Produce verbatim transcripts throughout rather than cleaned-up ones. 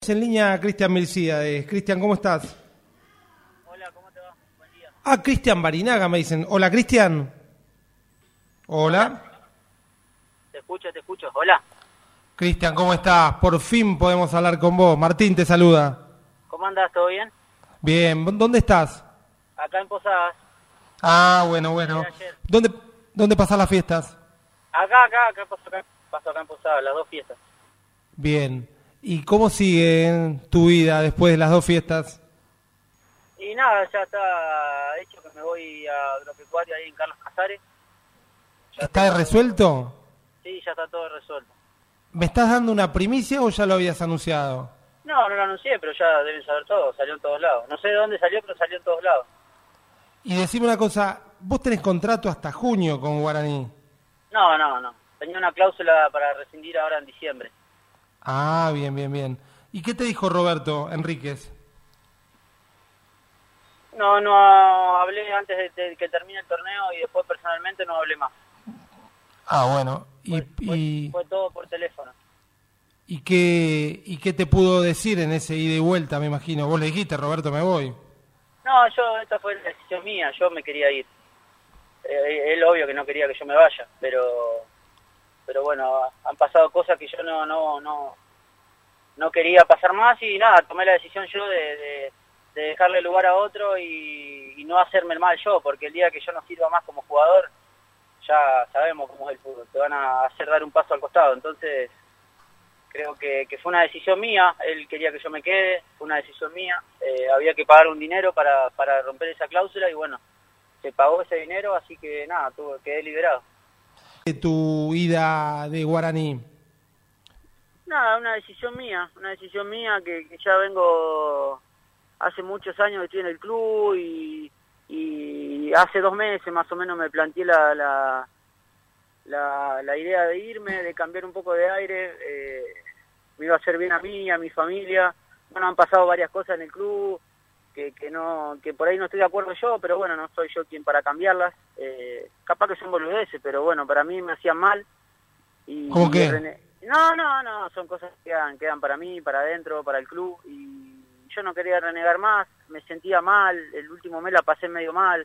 En línea Cristian Milcíades. Cristian, ¿cómo estás? Hola, ¿cómo te va? Buen día. Ah, Cristian Barinaga me dicen. Hola, Cristian. Hola. Hola. Te escucho, te escucho. Hola. Cristian, ¿cómo estás? Por fin podemos hablar con vos. Martín te saluda. ¿Cómo andás? ¿Todo bien? Bien, ¿dónde estás? Acá en Posadas. Ah, bueno, bueno. ¿Dónde, dónde pasás las fiestas? Acá, acá, acá paso acá, paso acá en Posadas, las dos fiestas. Bien. ¿Y cómo sigue tu vida después de las dos fiestas? Y nada, ya está hecho que me voy a Agropecuaria ahí en Carlos Casares. Ya ¿Está tengo- resuelto? Sí, ya está todo resuelto. ¿Me estás dando una primicia o ya lo habías anunciado? No, no lo anuncié, pero ya deben saber todo, salió en todos lados. No sé de dónde salió, pero salió en todos lados. Y decime una cosa, vos tenés contrato hasta junio con Guaraní. No, no, no. Tenía una cláusula para rescindir ahora en diciembre. Ah, bien, bien, bien. ¿Y qué te dijo Roberto Enríquez? No, no hablé antes de, de que termine el torneo y después personalmente no hablé más. Ah, bueno. ¿Y, Fue, fue- y, fue todo por teléfono. y qué, ¿Y qué te pudo decir en ese ida y vuelta, me imagino? Vos le dijiste, Roberto, me voy. No, yo, esta fue la decisión mía, yo me quería ir. Eh, él obvio que no quería que yo me vaya, pero pero bueno, han pasado cosas que yo no no no no quería pasar más y nada, tomé la decisión yo de, de, de dejarle lugar a otro y, y no hacerme el mal yo, porque el día que yo no sirva más como jugador, ya sabemos cómo es el fútbol, te van a hacer dar un paso al costado, entonces creo que, que fue una decisión mía, él quería que yo me quede, fue una decisión mía, eh, había que pagar un dinero para, para romper esa cláusula y bueno, se pagó ese dinero, así que nada, tuve, quedé liberado. De tu ida de Guaraní. Nada, una decisión mía, una decisión mía que, que ya vengo, hace muchos años que estoy en el club y, y hace dos meses más o menos me planteé la, la, la, la idea de irme, de cambiar un poco de aire, eh, me iba a hacer bien a mí, a mi familia. Bueno, han pasado varias cosas en el club que, que no que por ahí no estoy de acuerdo yo, pero bueno, no soy yo quien para cambiarlas. Eh, capaz que son boludeces, pero bueno, para mí me hacían mal. Y, ¿Cómo y qué? rene- No, no, no, son cosas que quedan, quedan para mí, para adentro, para el club. Y yo no quería renegar más, me sentía mal, el último mes la pasé medio mal.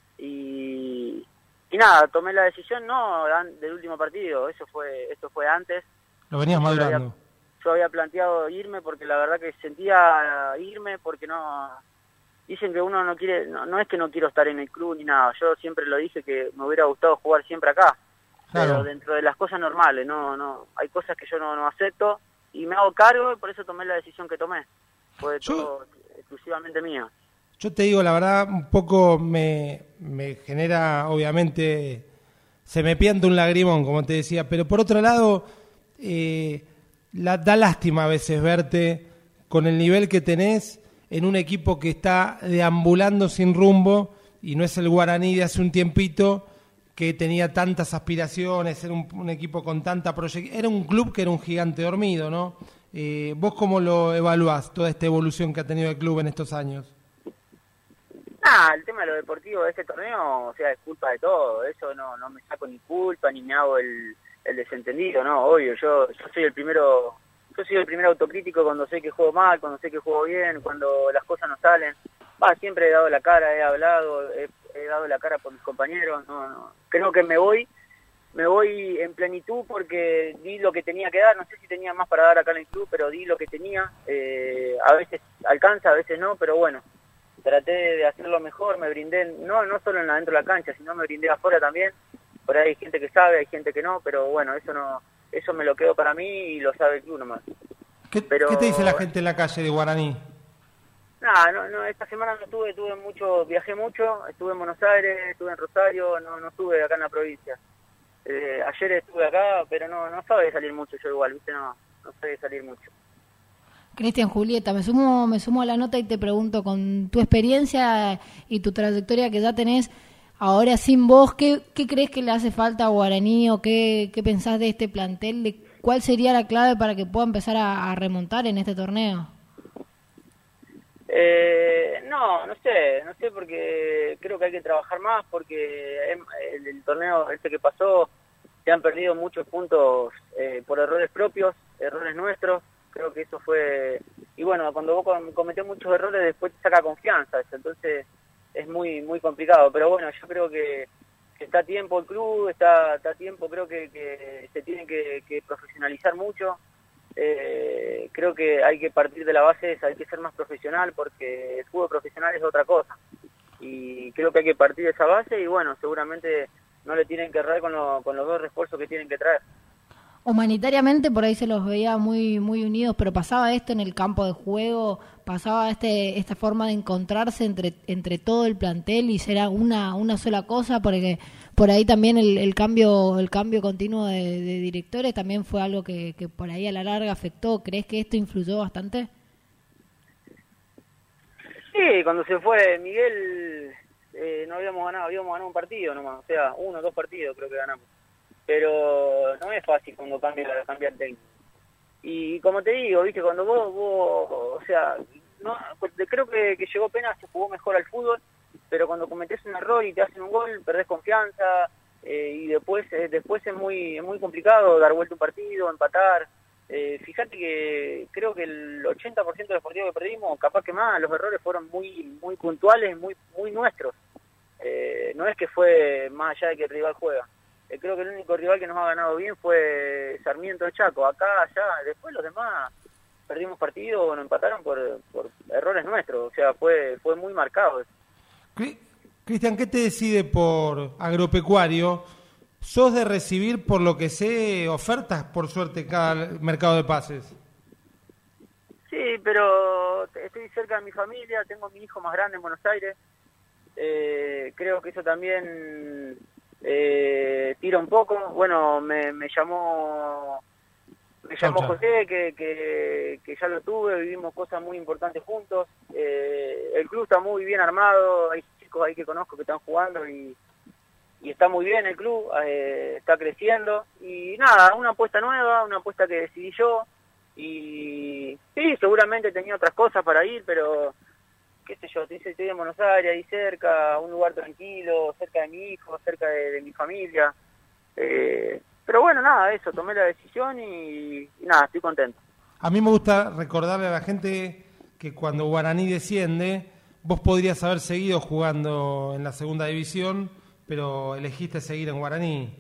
Y, y nada, tomé la decisión no an- del último partido, eso fue esto fue antes. Lo venías Yo lo había- madurando. Yo había planteado irme porque la verdad que sentía irme porque no... Dicen que uno no quiere, no, no es que no quiero estar en el club ni nada, yo siempre lo dije que me hubiera gustado jugar siempre acá, Claro. pero dentro de las cosas normales, no, no, hay cosas que yo no, no acepto y me hago cargo y por eso tomé la decisión que tomé, fue Yo- todo exclusivamente mía. Yo te digo, la verdad, un poco me, me genera, obviamente, se me pianta un lagrimón, como te decía, pero por otro lado, eh, la, da lástima a veces verte con el nivel que tenés en un equipo que está deambulando sin rumbo y no es el Guaraní de hace un tiempito que tenía tantas aspiraciones, era un, un equipo con tanta proyección, era un club que era un gigante dormido, ¿no? Eh, ¿Vos cómo lo evaluás, toda esta evolución que ha tenido el club en estos años? Ah, el tema de lo deportivo de este torneo, o sea, es culpa de todo, eso no, no me saco ni culpa ni me hago el, el desentendido, no, obvio, yo, yo soy el primero, yo soy el primer autocrítico cuando sé que juego mal, cuando sé que juego bien, cuando las cosas no salen, va, siempre he dado la cara, he hablado, he, he dado la cara por mis compañeros, no, no, creo que me voy, me voy en plenitud porque di lo que tenía que dar, no sé si tenía más para dar acá en el club, pero di lo que tenía, eh, a veces alcanza, a veces no, pero bueno, traté de hacerlo mejor, me brindé, no no solo en la, dentro de la cancha, sino me brindé afuera también, por ahí hay gente que sabe, hay gente que no, pero bueno, eso no eso me lo quedo para mí y lo sabe el club nomás. ¿Qué, Pero- ¿Qué te dice la gente en la calle de Guaraní? Nada, no, no, esta semana no estuve, tuve mucho, viajé mucho, estuve en Buenos Aires, estuve en Rosario, no no estuve acá en la provincia. Eh, ayer estuve acá, pero no no sabe de salir mucho yo igual, ¿viste? No, no sé de salir mucho. Cristian, Julieta, me sumo, me sumo a la nota y te pregunto, con tu experiencia y tu trayectoria que ya tenés, ahora sin vos, ¿qué, qué crees que le hace falta a Guaraní o qué, qué pensás de este plantel? De ¿Cuál sería la clave para que pueda empezar a, a remontar en este torneo? Eh, no, no sé, no sé porque creo que hay que trabajar más porque el, el torneo este que pasó se han perdido muchos puntos eh, por errores propios, errores nuestros, creo que eso fue cuando vos cometés muchos errores después te saca confianza, eso, entonces es muy muy complicado, pero bueno, yo creo que, que está a tiempo el club, está, está a tiempo, creo que, que se tiene que, que profesionalizar mucho, eh, creo que hay que partir de la base esa, hay que ser más profesional porque el fútbol profesional es otra cosa, y creo que hay que partir de esa base y bueno, seguramente no le tienen que errar con, lo, con los dos refuerzos que tienen que traer. Humanitariamente por ahí se los veía muy muy unidos, pero pasaba esto en el campo de juego, pasaba este esta forma de encontrarse entre entre todo el plantel y será una una sola cosa, porque por ahí también el, el cambio el cambio continuo de, de directores también fue algo que, que por ahí a la larga afectó. ¿Crees que esto influyó bastante? Sí, cuando se fue Miguel eh, no habíamos ganado, habíamos ganado un partido nomás, o sea, uno o dos partidos creo que ganamos. Pero no es fácil cuando cambia, cambia el técnico. Y como te digo, viste, cuando vos, vos o sea, no, creo que, que llegó Pena, se jugó mejor al fútbol, pero cuando cometés un error y te hacen un gol, perdés confianza, eh, y después eh, después es muy es muy complicado dar vuelta un partido, empatar. Eh, fíjate que creo que el ochenta por ciento de los partidos que perdimos, capaz que más, los errores fueron muy muy puntuales, muy muy nuestros. Eh, no es que fue más allá de que el rival juega. Creo que el único rival que nos ha ganado bien fue Sarmiento de Chaco, acá, allá, después los demás perdimos partidos o nos empataron por, por errores nuestros, o sea, fue fue muy marcado eso. Cristian, ¿qué te decide por agropecuario? ¿Sos de recibir, por lo que sé, ofertas, por suerte, cada mercado de pases? Sí, pero estoy cerca de mi familia, tengo a mi hijo más grande en Buenos Aires, eh, creo que eso también... Eh, tira un poco, bueno, me, me llamó me llamó Chau, chau. José, que, que, que ya lo tuve, vivimos cosas muy importantes juntos, eh, el club está muy bien armado, hay chicos ahí que conozco que están jugando y, y está muy bien el club, eh, está creciendo, y nada, una apuesta nueva, una apuesta que decidí yo, y sí, seguramente tenía otras cosas para ir, pero... qué sé yo, estoy en Buenos Aires, ahí cerca, un lugar tranquilo, cerca de mi hijo, cerca de, de mi familia. Eh, pero bueno, nada, eso, tomé la decisión y, y nada, estoy contento. A mí me gusta recordarle a la gente que cuando Guaraní desciende, vos podrías haber seguido jugando en la segunda división, pero elegiste seguir en Guaraní.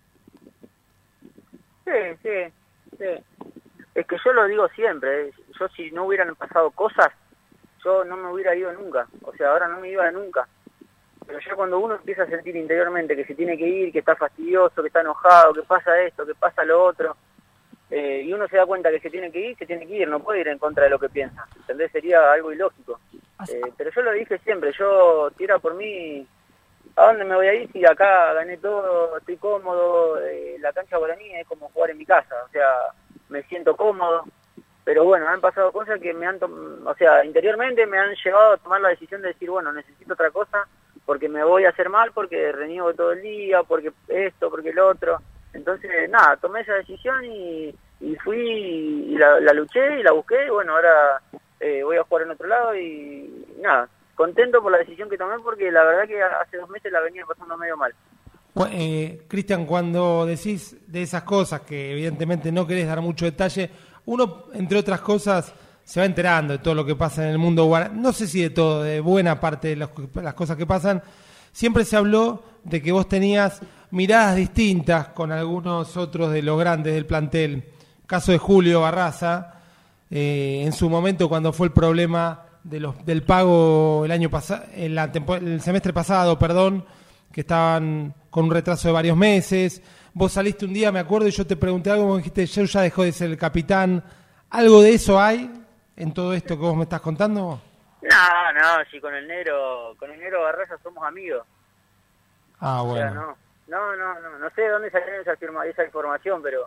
Sí, sí, sí. Es que yo lo digo siempre, eh, yo si no hubieran pasado cosas, yo no me hubiera ido nunca, o sea, ahora no me iba nunca, pero ya cuando uno empieza a sentir interiormente que se tiene que ir, que está fastidioso, que está enojado, que pasa esto, que pasa lo otro, eh, y uno se da cuenta que se tiene que ir, se tiene que ir, no puede ir en contra de lo que piensa, ¿entendés? Sería algo ilógico, eh, pero yo lo dije siempre, yo tira por mí, ¿a dónde me voy a ir si acá gané todo, estoy cómodo, eh, la cancha Guaraní es como jugar en mi casa, o sea, me siento cómodo. Pero bueno, han pasado cosas que me han, o sea, interiormente me han llevado a tomar la decisión de decir, bueno, necesito otra cosa porque me voy a hacer mal, porque reniego todo el día, porque esto, porque el otro. Entonces, nada, tomé esa decisión y, y fui y la, la luché y la busqué y bueno, ahora eh, voy a jugar en otro lado y, y nada, contento por la decisión que tomé porque la verdad que hace dos meses la venía pasando medio mal. Eh, Cristian, cuando decís de esas cosas que evidentemente no querés dar mucho detalle, uno, entre otras cosas, se va enterando de todo lo que pasa en el mundo guaraní. No sé si de todo, de buena parte de las, las cosas que pasan. Siempre se habló de que vos tenías miradas distintas con algunos otros de los grandes del plantel. Caso de Julio Barraza, eh, en su momento cuando fue el problema de los, del pago el año pasado, el, el semestre pasado, perdón, que estaban con un retraso de varios meses. Vos saliste un día, me acuerdo, y yo te pregunté algo, me dijiste, yo ya dejó de ser el capitán. ¿Algo de eso hay en todo esto que vos me estás contando? No, no, si con el negro, con el negro Barraza somos amigos. Ah, bueno. O sea, no, no, no, no, no sé de dónde salió esa, firma, esa información, pero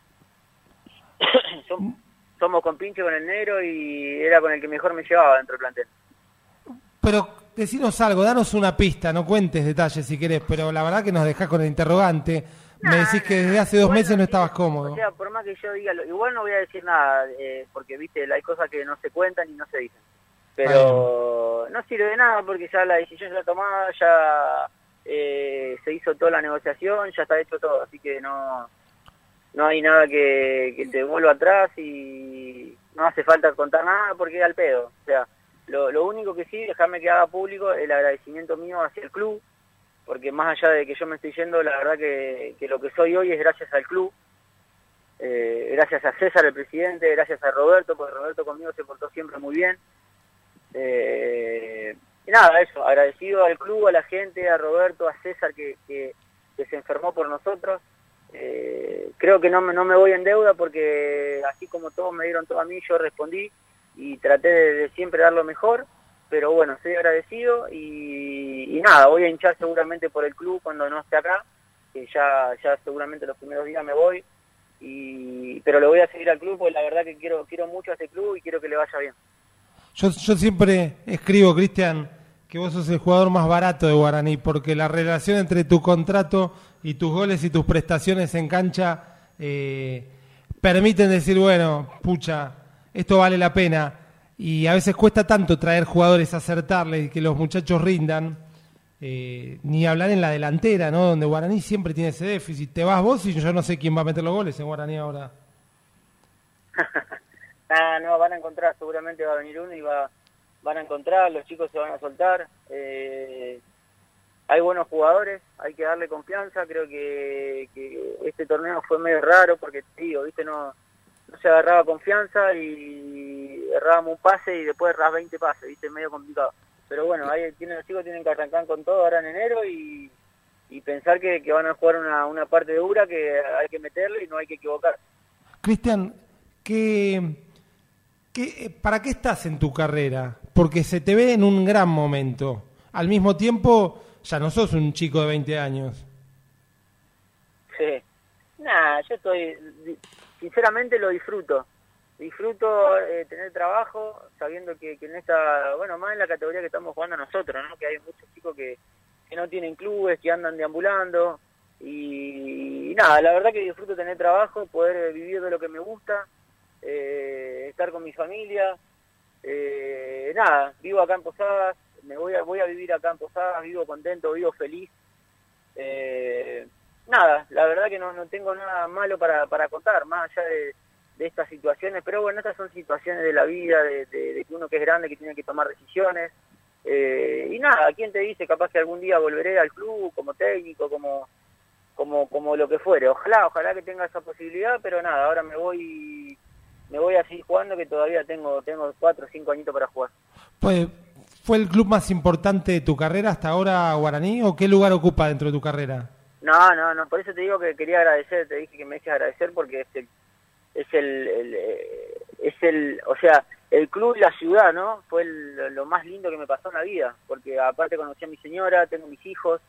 Som, somos compinches con el negro y era con el que mejor me llevaba dentro del plantel. Pero decinos algo, danos una pista, no cuentes detalles si querés, pero la verdad que nos dejás con el interrogante. Me decís que desde hace dos bueno, meses no estabas sí, cómodo. O sea, por más que yo diga, lo, igual no voy a decir nada, eh, porque, viste, hay cosas que no se cuentan y no se dicen. Pero no sirve de nada porque ya la decisión ya está tomada, ya eh, se hizo toda la negociación, ya está hecho todo, así que no no hay nada que, que se vuelva atrás y no hace falta contar nada porque es al pedo. O sea, lo, lo único que sí, dejarme que haga público el agradecimiento mío hacia el club, porque más allá de que yo me estoy yendo, la verdad que, que lo que soy hoy es gracias al club, eh, gracias a César, el presidente, gracias a Roberto, porque Roberto conmigo se portó siempre muy bien. Eh, y nada, eso, agradecido al club, a la gente, a Roberto, a César que, que, que se enfermó por nosotros. Eh, creo que no me, no me voy en deuda porque así como todos me dieron todo a mí, yo respondí y traté de, de siempre dar lo mejor, pero bueno, estoy agradecido y, y nada, voy a hinchar seguramente por el club cuando no esté acá, que ya, ya seguramente los primeros días me voy, y pero le voy a seguir al club porque la verdad que quiero, quiero mucho a este club y quiero que le vaya bien. Yo, yo siempre escribo, Cristian, que vos sos el jugador más barato de Guaraní, porque la relación entre tu contrato y tus goles y tus prestaciones en cancha eh, permiten decir, bueno, pucha, esto vale la pena. Y a veces cuesta tanto traer jugadores, acertarles y que los muchachos rindan, eh, ni hablar en la delantera, ¿no? Donde Guaraní siempre tiene ese déficit. Te vas vos y yo no sé quién va a meter los goles en Guaraní ahora. Ah, no, van a encontrar, seguramente va a venir uno y va, van a encontrar, los chicos se van a soltar. Eh, hay buenos jugadores, hay que darle confianza. Creo que, que este torneo fue medio raro porque, digo, viste, no, no se agarraba confianza y errábamos un pase y después errás veinte pases, viste, medio complicado. Pero bueno, ahí tienen, los chicos tienen que arrancar con todo ahora en enero y, y pensar que, que van a jugar una, una parte dura que hay que meterle y no hay que equivocar. Cristian, ¿qué... ¿Qué, ¿para qué estás en tu carrera? Porque se te ve en un gran momento. Al mismo tiempo, ya no sos un chico de veinte años. Sí. Nah, yo estoy... Sinceramente lo disfruto. Disfruto eh, tener trabajo, sabiendo que, que en esta... Bueno, más en la categoría que estamos jugando nosotros, ¿no? Que hay muchos chicos que, que no tienen clubes, que andan deambulando. Y, y nada, la verdad que disfruto tener trabajo, poder vivir de lo que me gusta. Eh, estar con mi familia, eh, nada, vivo acá en Posadas, me voy a, voy a vivir acá en Posadas, vivo contento, vivo feliz, eh, nada, la verdad que no, no tengo nada malo para, para contar, más allá de, de estas situaciones, pero bueno, estas son situaciones de la vida, de, de, de que uno que es grande, que tiene que tomar decisiones, eh, y nada, ¿quién te dice? Capaz que algún día volveré al club como técnico, como, como, como lo que fuere, ojalá, ojalá que tenga esa posibilidad, pero nada, ahora me voy... me voy a seguir jugando que todavía tengo tengo cuatro o cinco añitos para jugar. Pues, ¿fue el club más importante de tu carrera hasta ahora, Guaraní, o qué lugar ocupa dentro de tu carrera? No, no, no, por eso te digo que quería agradecer, te dije que me dejes agradecer porque es el, es el, el es el, o sea, el club y la ciudad, ¿no? Fue el, lo más lindo que me pasó en la vida, porque aparte conocí a mi señora, tengo mis hijos,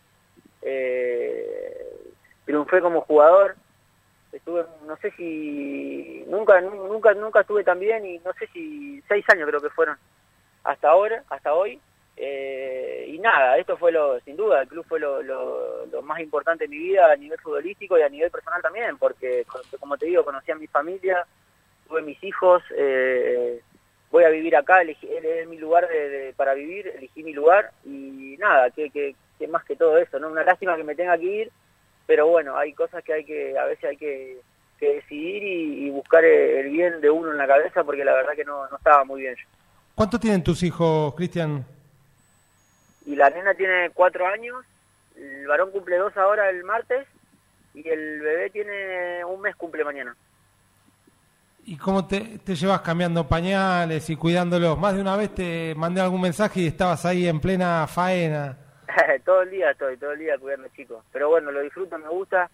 eh, triunfé como jugador. Estuve, no sé si, nunca, nunca, nunca estuve tan bien y no sé si seis años creo que fueron hasta ahora, hasta hoy, eh, y nada, esto fue lo, sin duda, el club fue lo, lo, lo más importante en mi vida a nivel futbolístico y a nivel personal también, porque como te digo, conocí a mi familia, tuve mis hijos, eh, voy a vivir acá, elegí, es mi lugar de, de, para vivir, elegí mi lugar y nada, que, que, que más que todo eso, ¿no? Una lástima que me tenga que ir. Pero bueno, hay cosas que hay que, a veces hay que, que decidir y, y buscar el bien de uno en la cabeza, porque la verdad que no, no estaba muy bien yo. ¿Cuánto tienen tus hijos, Cristian? Y la nena tiene cuatro años, el varón cumple dos ahora el martes, y el bebé tiene un mes, cumple mañana. ¿Y cómo te, te llevas cambiando pañales y cuidándolos? Más de una vez te mandé algún mensaje y estabas ahí en plena faena. Todo el día estoy, todo el día cuidando chicos. Pero bueno, lo disfruto, me gusta.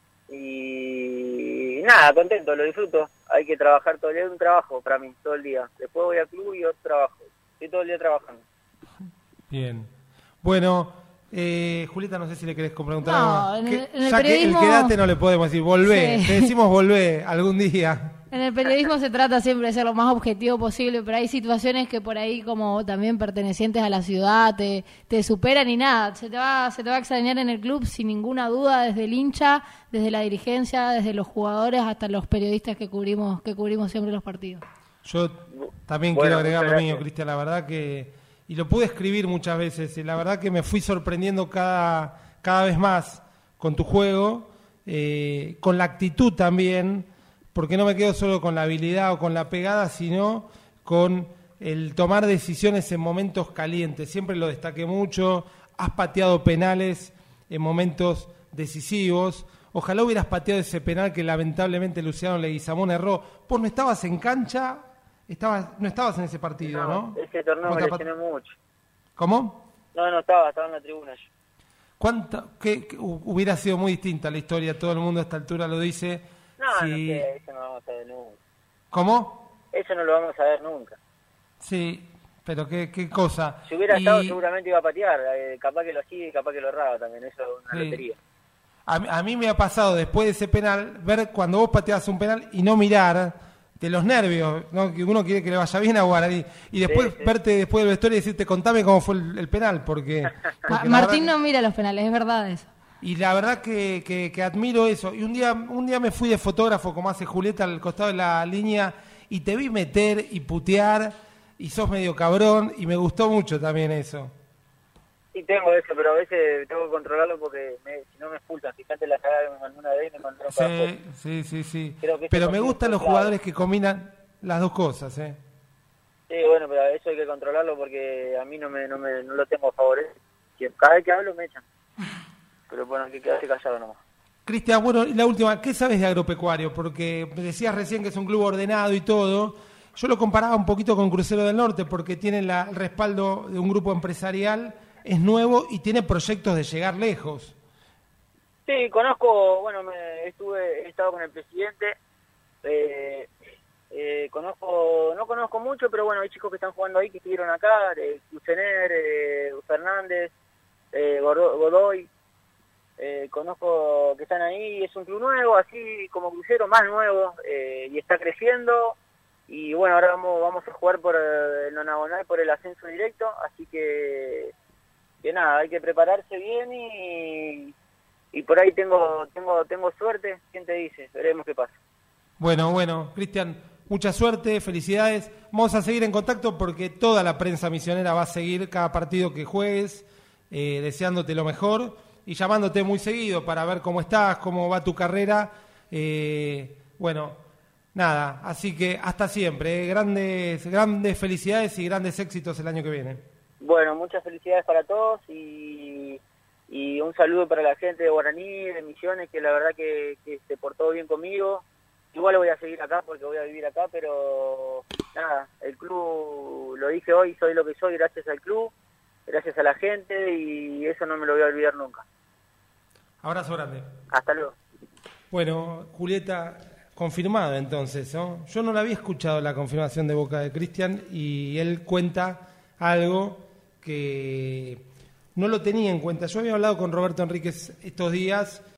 Y nada, contento, lo disfruto. Hay que trabajar todo el día, es un trabajo para mí, todo el día. Después voy al club y otro trabajo. Estoy todo el día trabajando. Bien. Bueno, eh, Julieta, no sé si le querés preguntar no, algo. En el, Que, en el ya periodismo... que el quedate no le podemos decir, volvé. Sí. Te decimos volvé algún día. En el periodismo se trata siempre de ser lo más objetivo posible, pero hay situaciones que por ahí, como también pertenecientes a la ciudad, te, te superan y nada, se te va se te va a extrañar en el club sin ninguna duda, desde el hincha, desde la dirigencia, desde los jugadores hasta los periodistas que cubrimos que cubrimos siempre los partidos. Yo también bueno, quiero agregar lo mío, gracias. Cristian, la verdad que, y lo pude escribir muchas veces, y la verdad que me fui sorprendiendo cada, cada vez más con tu juego, eh, con la actitud también, porque no me quedo solo con la habilidad o con la pegada, sino con el tomar decisiones en momentos calientes. Siempre lo destaqué mucho, has pateado penales en momentos decisivos. Ojalá hubieras pateado ese penal que lamentablemente Luciano Leguizamón erró. Vos no estabas en cancha, estabas, no estabas en ese partido, ¿no? ¿no? Ese torneo me lesioné mucho. ¿Cómo? No, no estaba, estaba en la tribuna yo. ¿Cuánta, qué, qué, hubiera sido muy distinta la historia? Todo el mundo a esta altura lo dice. No, si... no sé, eso no lo vamos a ver nunca. ¿Cómo? Eso no lo vamos a ver nunca. Sí, pero qué, qué cosa. Si hubiera y... estado seguramente iba a patear, eh, capaz que lo hacía y capaz que lo erraba también, eso es una sí. lotería. A, a mí me ha pasado después de ese penal, ver cuando vos pateabas un penal y no mirar, de los nervios, ¿no? Que uno quiere que le vaya bien a Guaraní, y después sí, sí. verte después del vestuario y decirte, contame cómo fue el, el penal, porque... porque Martín verdad, no mira los penales, es verdad eso. Y la verdad que, que, que admiro eso. Y un día, un día me fui de fotógrafo, como hace Julieta, al costado de la línea, y te vi meter y putear, y sos medio cabrón, y me gustó mucho también eso. Sí, tengo eso, pero a veces tengo que controlarlo porque me, si no me expulsan. Fíjate la cagada que me mandó una vez y me mandaron para afuera. Sí, sí, sí, sí. Pero me gustan los claro. jugadores que combinan las dos cosas, ¿eh? Sí, bueno, pero eso hay que controlarlo porque a mí no me no, me, no lo tengo a favor. ¿eh? Cada vez que hablo me echan. Pero bueno, hay que quedarse callado nomás. Cristian, bueno, y la última, ¿qué sabes de Agropecuario? Porque me decías recién que es un club ordenado y todo. Yo lo comparaba un poquito con Crucero del Norte porque tiene la, el respaldo de un grupo empresarial, es nuevo y tiene proyectos de llegar lejos. Sí, conozco, bueno, me estuve, he estado con el presidente, eh, eh, conozco, no conozco mucho, pero bueno, hay chicos que están jugando ahí que estuvieron acá, eh, Lucener, eh, Fernández, eh, Godoy, eh, conozco que están ahí, es un club nuevo, así como Crucero, más nuevo, eh, y está creciendo, y bueno, ahora vamos, vamos a jugar por el nonagonal, por el ascenso directo, así que... que nada, hay que prepararse bien y, y por ahí tengo tengo tengo suerte, ¿quién te dice? Veremos qué pasa. Bueno, bueno, Cristian, mucha suerte, felicidades. Vamos a seguir en contacto porque toda la prensa misionera va a seguir cada partido que juegues, eh, deseándote lo mejor y llamándote muy seguido para ver cómo estás, cómo va tu carrera. Eh, bueno, nada, así que hasta siempre. Eh, grandes, grandes felicidades y grandes éxitos el año que viene. Bueno, muchas felicidades para todos y, y un saludo para la gente de Guaraní, de Misiones, que la verdad que, que se portó bien conmigo. Igual voy a seguir acá porque voy a vivir acá, pero nada, el club, lo dije hoy, soy lo que soy gracias al club, gracias a la gente y eso no me lo voy a olvidar nunca. Abrazo grande. Hasta luego. Bueno, Julieta, confirmada entonces, ¿no? Yo no la había escuchado la confirmación de boca de Cristian y él cuenta algo que no lo tenía en cuenta. Yo había hablado con Roberto Enríquez estos días